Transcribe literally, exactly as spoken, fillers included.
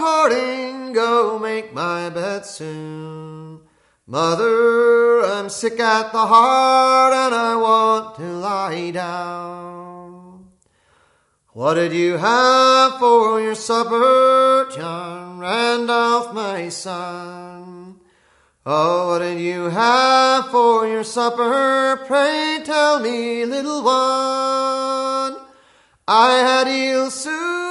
courting, go make my bed soon. Mother, I'm sick at the heart and I want to lie down. What did you have for your supper, John Randolph, my son? Oh, what did you have for your supper? Pray tell me, little one. I had eel soup